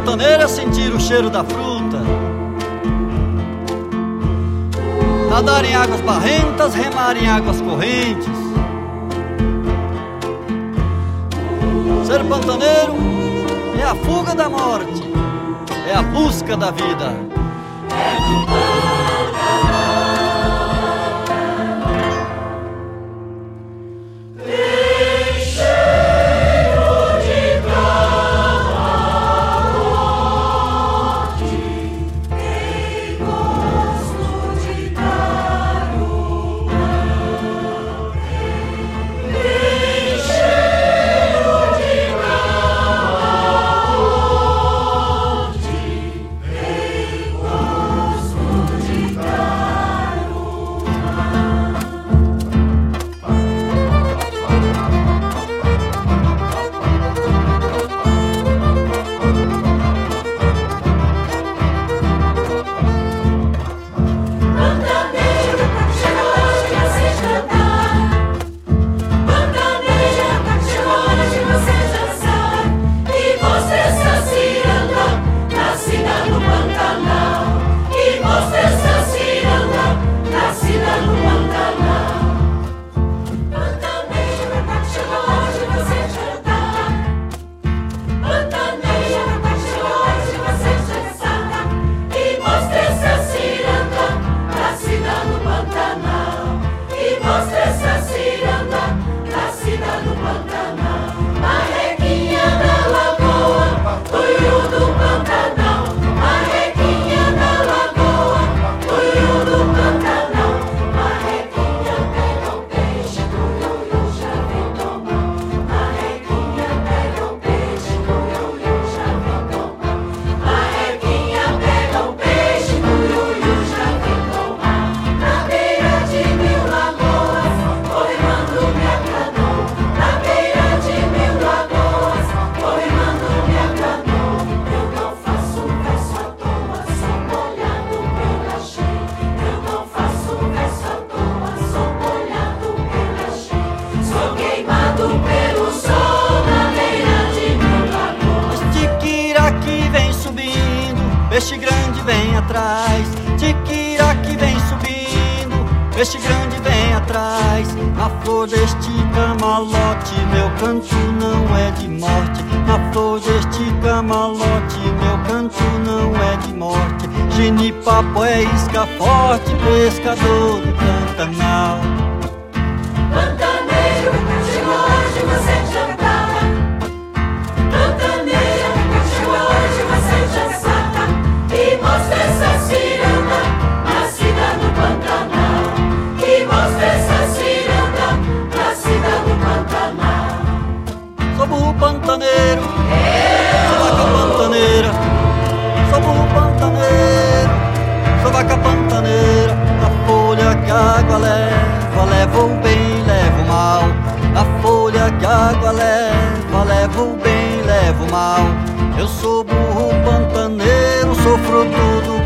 pantaneiro é sentir o cheiro da fruta, nadar em águas barrentas, remar em águas correntes. Ser pantaneiro é a fuga da morte, é a busca da vida. Peixe grande vem atrás, tiquiraqui vem subindo, peixe grande vem atrás. Na flor deste camalote, meu canto não é de morte. Na flor deste camalote, meu canto não é de morte. Genipapo é isca forte, pescador do Pantanal. Pantaneiro, chegou a hora de você jantar. Pantaneiro, chegou a hora de você jantar. E mostra essa ciranda, nascida no Pantanal. E mostra essa ciranda, nascida no Pantanal. Sou burro pantaneiro, sou vaca pantaneira. Sou burro pantaneiro, sou vaca pantaneira. Na folha que a água leva, levo o bem, levo o mal. Na folha que a água leva, levo o bem, levo o mal. Eu sou burro pantaneiro, sou fruto do